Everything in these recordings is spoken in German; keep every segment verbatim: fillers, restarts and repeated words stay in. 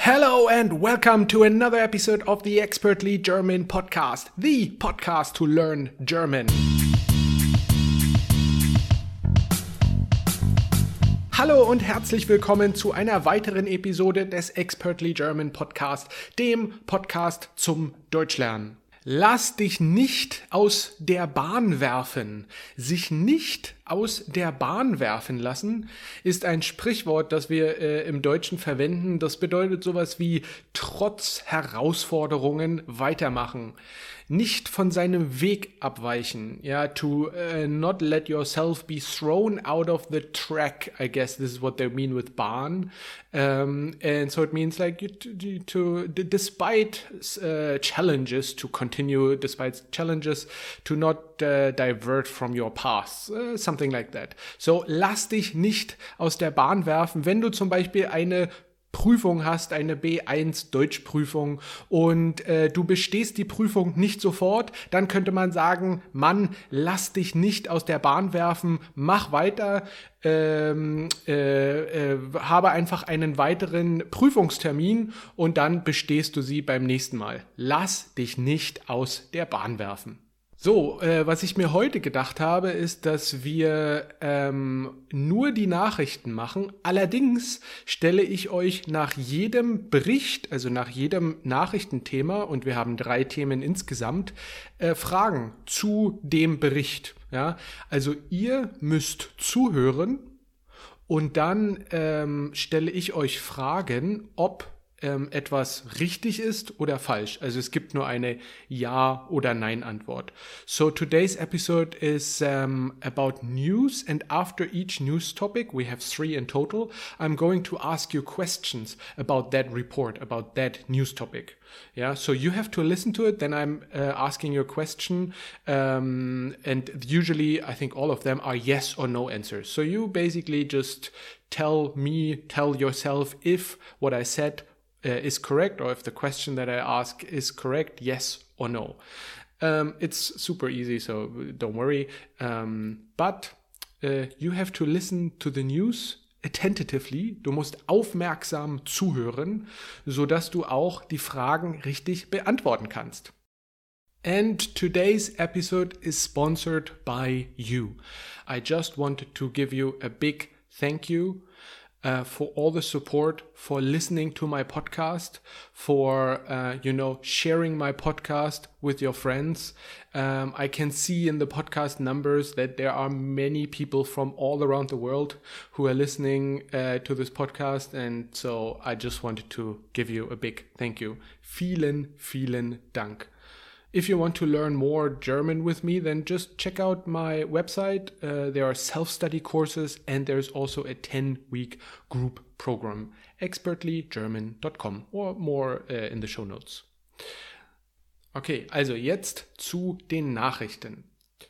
Hello and welcome to another episode of the Expertly German podcast, the podcast to learn German. Hallo und herzlich willkommen zu einer weiteren Episode des Expertly German Podcast, dem Podcast zum Deutschlernen. Lass dich nicht aus der Bahn werfen. Sich nicht aus der Bahn werfen lassen ist ein Sprichwort, das wir äh, im Deutschen verwenden. Das bedeutet sowas wie trotz Herausforderungen weitermachen. Nicht von seinem Weg abweichen. Ja, to uh, not let yourself be thrown out of the track. I guess this is what they mean with Bahn. Um, and so it means like you to, to, to despite uh, challenges, to continue despite challenges, to not uh, divert from your path. Uh, something like that. So lass dich nicht aus der Bahn werfen, wenn du zum Beispiel eine Prüfung hast, eine B eins Deutschprüfung und äh, du bestehst die Prüfung nicht sofort, dann könnte man sagen, Mann, lass dich nicht aus der Bahn werfen, mach weiter, ähm, äh, äh, habe einfach einen weiteren Prüfungstermin und dann bestehst du sie beim nächsten Mal. Lass dich nicht aus der Bahn werfen. So, äh, was ich mir heute gedacht habe, ist, dass wir ähm, nur die Nachrichten machen. Allerdings stelle ich euch nach jedem Bericht, also nach jedem Nachrichtenthema, und wir haben drei Themen insgesamt, äh, Fragen zu dem Bericht. Ja? Also ihr müsst zuhören und dann ähm, stelle ich euch Fragen, ob etwas richtig ist oder falsch. Also es gibt nur eine Ja- oder Nein-Antwort. So today's episode is um, about news, and after each news topic, we have three in total, I'm going to ask you questions about that report, about that news topic. Yeah, so you have to listen to it, then I'm uh, asking you a question, um, and usually I think all of them are yes or no answers. So you basically just tell me, tell yourself if what I said Uh, is correct, or if the question that I ask is correct, yes or no. Um, it's super easy, so don't worry. Um, but uh, you have to listen to the news attentively. Du musst aufmerksam zuhören, sodass du auch die Fragen richtig beantworten kannst. And today's episode is sponsored by you. I just wanted to give you a big thank you Uh, for all the support, for listening to my podcast, for, uh, you know, sharing my podcast with your friends. Um, I can see in the podcast numbers that there are many people from all around the world who are listening uh, to this podcast. And so I just wanted to give you a big thank you. Vielen, vielen Dank. If you want to learn more German with me, then just check out my website. Uh, there are self-study courses and there's also a ten-week group program, expertly german dot com, or more uh, in the show notes. Okay, also jetzt zu den Nachrichten.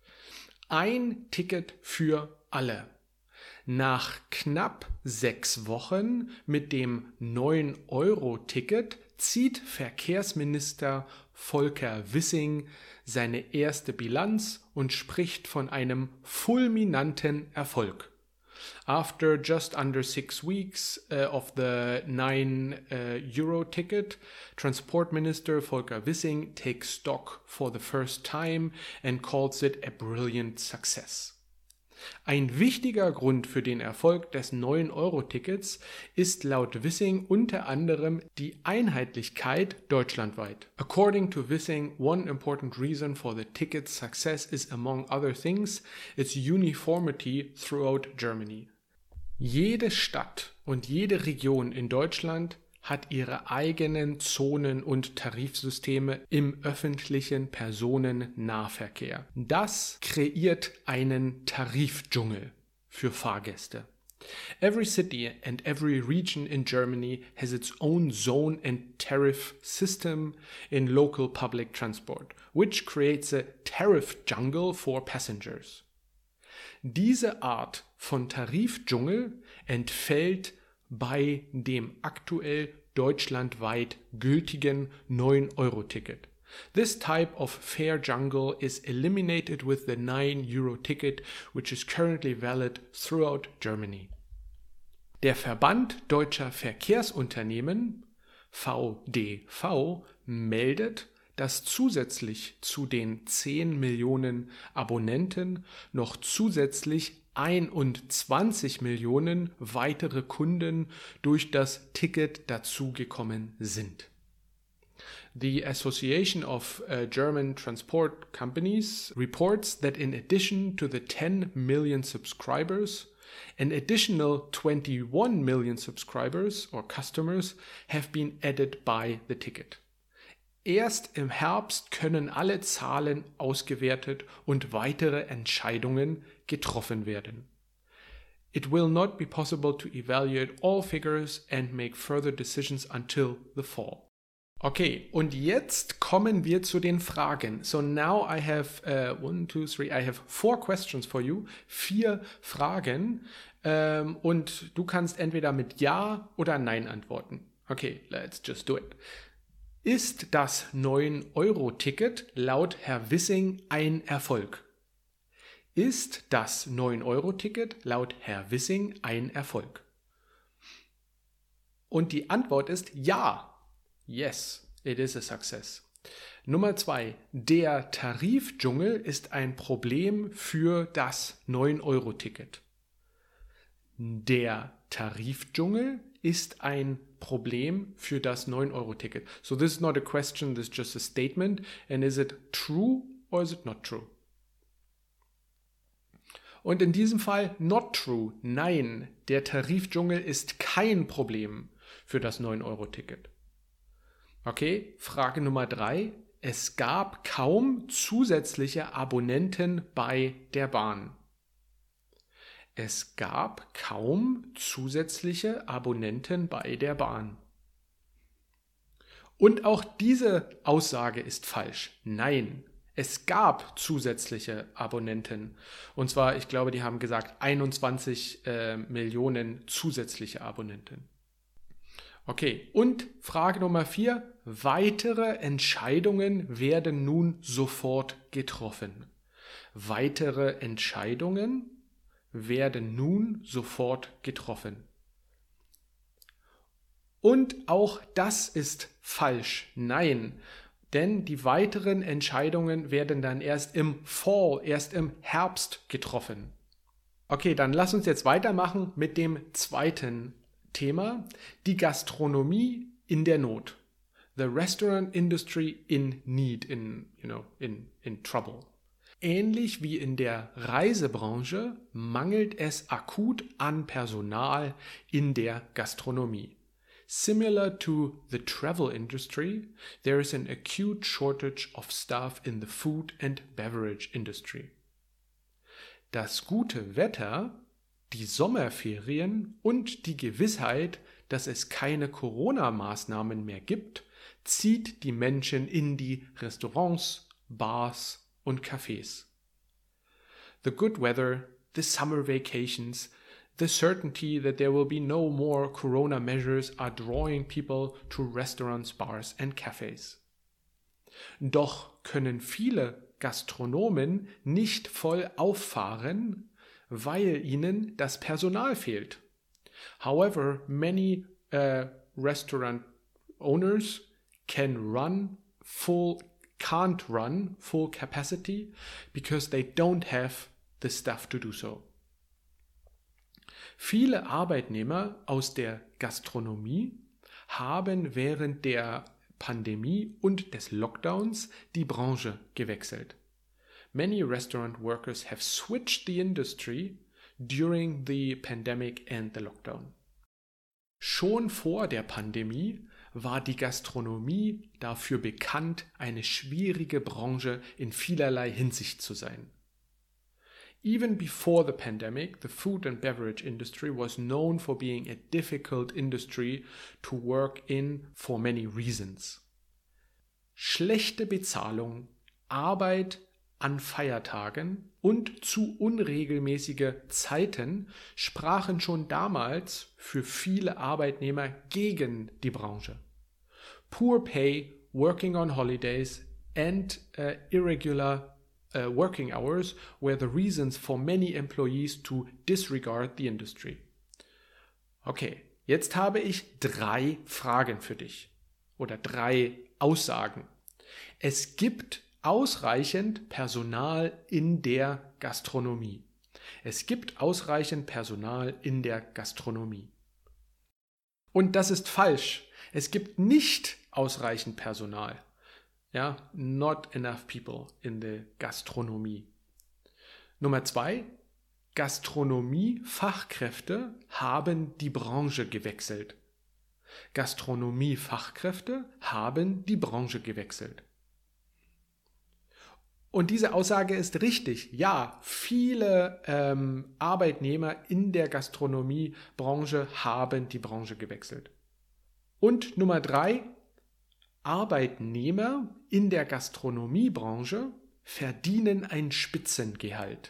Ein Ticket für alle. Nach knapp sechs Wochen mit dem neun Euro Ticket zieht Verkehrsminister Volker Wissing seine erste Bilanz und spricht von einem fulminanten Erfolg. After just under six weeks uh, of the nine Euro ticket, Transport Minister Volker Wissing takes stock for the first time and calls it a brilliant success. Ein wichtiger Grund für den Erfolg des neun Euro Tickets ist laut Wissing unter anderem die Einheitlichkeit deutschlandweit. According to Wissing, one important reason for the ticket's success is, among other things, its uniformity throughout Germany. Jede Stadt und jede Region in Deutschland hat ihre eigenen Zonen und Tarifsysteme im öffentlichen Personennahverkehr. Das kreiert einen Tarifdschungel für Fahrgäste. Every city and every region in Germany has its own zone and tariff system in local public transport, which creates a tariff jungle for passengers. Diese Art von Tarifdschungel entfällt bei dem aktuell deutschlandweit gültigen neun Euro Ticket. This type of fare jungle is eliminated with the nine Euro ticket, which is currently valid throughout Germany. Der Verband Deutscher Verkehrsunternehmen V D V meldet, dass zusätzlich zu den zehn Millionen Abonnenten noch zusätzlich einundzwanzig Millionen weitere Kunden durch das Ticket dazugekommen sind. The Association of uh, German Transport Companies reports that in addition to the ten million subscribers, an additional twenty-one million subscribers or customers have been added by the ticket. Erst im Herbst können alle Zahlen ausgewertet und weitere Entscheidungen getroffen werden. It will not be possible to evaluate all figures and make further decisions until the fall. Okay, und jetzt kommen wir zu den Fragen. So now I have uh, one, two, three, I have four questions for you. Vier Fragen. Ähm, und du kannst entweder mit Ja oder Nein antworten. Okay, let's just do it. Ist das neun Euro Ticket laut Herr Wissing ein Erfolg? Ist das neun Euro Ticket laut Herr Wissing ein Erfolg? Und die Antwort ist Ja. Yes, it is a success. Nummer zwei. Der Tarifdschungel ist ein Problem für das neun Euro Ticket. Der Tarifdschungel ist ein Problem für das neun Euro Ticket. So this is not a question, this is just a statement. And is it true or is it not true? Und in diesem Fall not true. Nein, der Tarifdschungel ist kein Problem für das neun Euro Ticket. Okay, Frage Nummer drei. Es gab kaum zusätzliche Abonnenten bei der Bahn. Es gab kaum zusätzliche Abonnenten bei der Bahn. Und auch diese Aussage ist falsch. Nein, es gab zusätzliche Abonnenten. Und zwar, ich glaube, die haben gesagt einundzwanzig äh, Millionen zusätzliche Abonnenten. Okay, und Frage Nummer vier. Weitere Entscheidungen werden nun sofort getroffen. Weitere Entscheidungen werden nun sofort getroffen. Und auch das ist falsch. Nein, denn die weiteren Entscheidungen werden dann erst im Fall, erst im Herbst getroffen. Okay, dann lass uns jetzt weitermachen mit dem zweiten Thema, die Gastronomie in der Not. The restaurant industry in need, in, you know, in, in trouble. Ähnlich wie in der Reisebranche mangelt es akut an Personal in der Gastronomie. Similar to the travel industry, there is an acute shortage of staff in the food and beverage industry. Das gute Wetter, die Sommerferien und die Gewissheit, dass es keine Corona-Maßnahmen mehr gibt, zieht die Menschen in die Restaurants, Bars und Cafés. The good weather, the summer vacations, the certainty that there will be no more Corona measures are drawing people to restaurants, bars and cafés. Doch können viele Gastronomen nicht voll auffahren, weil ihnen das Personal fehlt. However, many uh, restaurant owners can run full, can't run full capacity because they don't have the staff to do so. Viele Arbeitnehmer aus der Gastronomie haben während der Pandemie und des Lockdowns die Branche gewechselt. Many restaurant workers have switched the industry during the pandemic and the lockdown. Schon vor der Pandemie war die Gastronomie dafür bekannt, eine schwierige Branche in vielerlei Hinsicht zu sein. Even before the pandemic, the food and beverage industry was known for being a difficult industry to work in for many reasons. Schlechte Bezahlung, Arbeit an Feiertagen und zu unregelmäßige Zeiten sprachen schon damals für viele Arbeitnehmer gegen die Branche. Poor pay, working on holidays and uh, irregular uh, working hours were the reasons for many employees to disregard the industry. Okay, jetzt habe ich drei Fragen für dich. oder drei Aussagen. Es gibt ausreichend Personal in der Gastronomie. Es gibt ausreichend Personal in der Gastronomie. Und das ist falsch. Es gibt nicht ausreichend Personal. Ja, not enough people in the Gastronomie. Nummer zwei, Gastronomiefachkräfte haben die Branche gewechselt. Gastronomiefachkräfte haben die Branche gewechselt. Und diese Aussage ist richtig. Ja, viele ähm, Arbeitnehmer in der Gastronomiebranche haben die Branche gewechselt. Und Nummer drei, Arbeitnehmer in der Gastronomiebranche verdienen ein Spitzengehalt.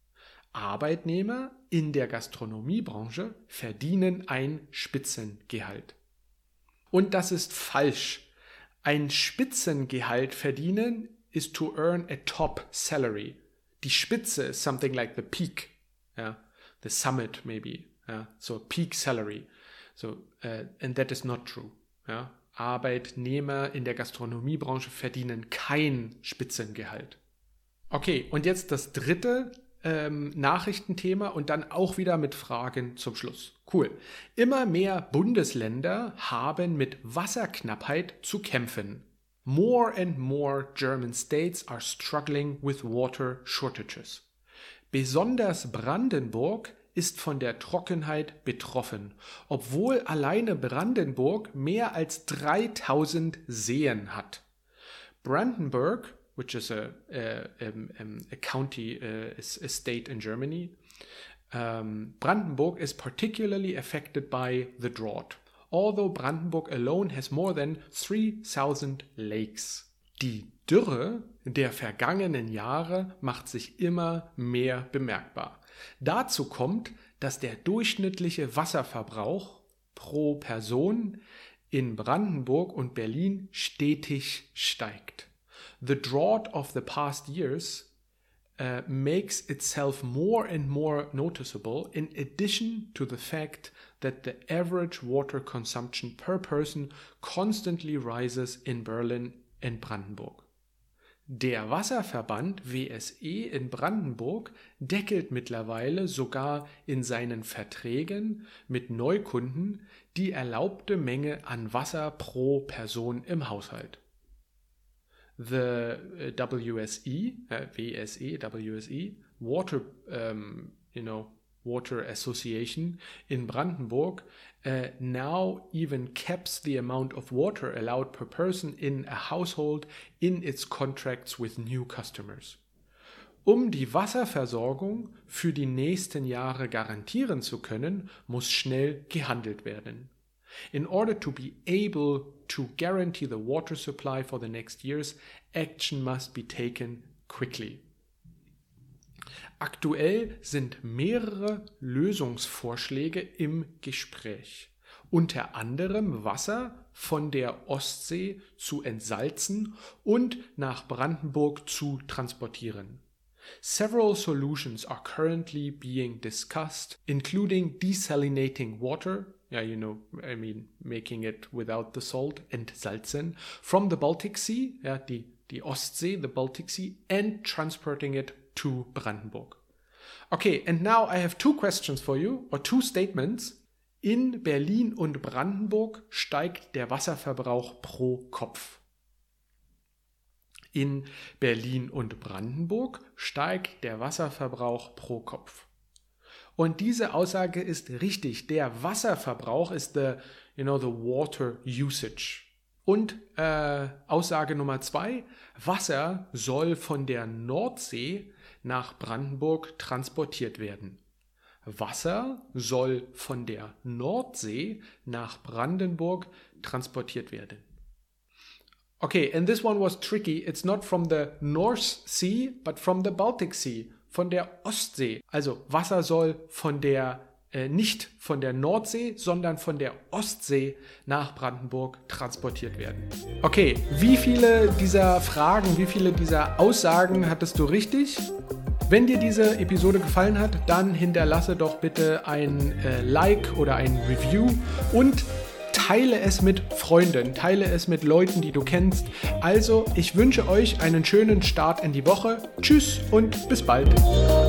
Arbeitnehmer in der Gastronomiebranche verdienen ein Spitzengehalt. Und das ist falsch. Ein Spitzengehalt verdienen is to earn a top salary. Die Spitze is something like the peak, yeah, the summit maybe, yeah, so peak salary. So, uh, and that is not true. Yeah. Arbeitnehmer in der Gastronomiebranche verdienen kein Spitzengehalt. Okay, und jetzt das dritte ähm, Nachrichtenthema und dann auch wieder mit Fragen zum Schluss. Cool. Immer mehr Bundesländer haben mit Wasserknappheit zu kämpfen. More and more German states are struggling with water shortages. Besonders Brandenburg ist von der Trockenheit betroffen, obwohl alleine Brandenburg mehr als dreitausend Seen hat. Brandenburg, which is a, a, a, a county, a, a state in Germany, um, Brandenburg is particularly affected by the drought. Although Brandenburg alone has more than three thousand lakes. Die Dürre der vergangenen Jahre macht sich immer mehr bemerkbar. Dazu kommt, dass der durchschnittliche Wasserverbrauch pro Person in Brandenburg und Berlin stetig steigt. The drought of the past years uh, makes itself more and more noticeable in addition to the fact that the average water consumption per person constantly rises in Berlin and Brandenburg. Der Wasserverband W S E in Brandenburg deckelt mittlerweile sogar in seinen Verträgen mit Neukunden die erlaubte Menge an Wasser pro Person im Haushalt. The W S E, uh, W S E, W S E, Water, um, you know, Water Association in Brandenburg uh, now even caps the amount of water allowed per person in a household in its contracts with new customers. Um die Wasserversorgung für die nächsten Jahre garantieren zu können, muss schnell gehandelt werden. In order to be able to guarantee the water supply for the next years, action must be taken quickly. Aktuell sind mehrere Lösungsvorschläge im Gespräch, unter anderem Wasser von der Ostsee zu entsalzen und nach Brandenburg zu transportieren. Several solutions are currently being discussed, including desalinating water, yeah, you know, I mean, making it without the salt, entsalzen, from the Baltic Sea, ja, die, die Ostsee, the Baltic Sea, and transporting it to Brandenburg. Okay, and now I have two questions for you, or two statements. In Berlin und Brandenburg steigt der Wasserverbrauch pro Kopf. In Berlin und Brandenburg steigt der Wasserverbrauch pro Kopf. Und diese Aussage ist richtig. Der Wasserverbrauch ist the, you know, the water usage. Und äh, Aussage Nummer zwei, Wasser soll von der Nordsee nach Brandenburg transportiert werden. Wasser soll von der Nordsee nach Brandenburg transportiert werden. Okay, and this one was tricky. It's not from the North Sea, but from the Baltic Sea, von der Ostsee. Also Wasser soll von der äh, nicht von der Nordsee, sondern von der Ostsee nach Brandenburg transportiert werden. Okay, wie viele dieser Fragen, wie viele dieser Aussagen hattest du richtig? Wenn dir diese Episode gefallen hat, dann hinterlasse doch bitte ein äh, Like oder ein Review und teile es mit Freunden, teile es mit Leuten, die du kennst. Also, ich wünsche euch einen schönen Start in die Woche. Tschüss und bis bald.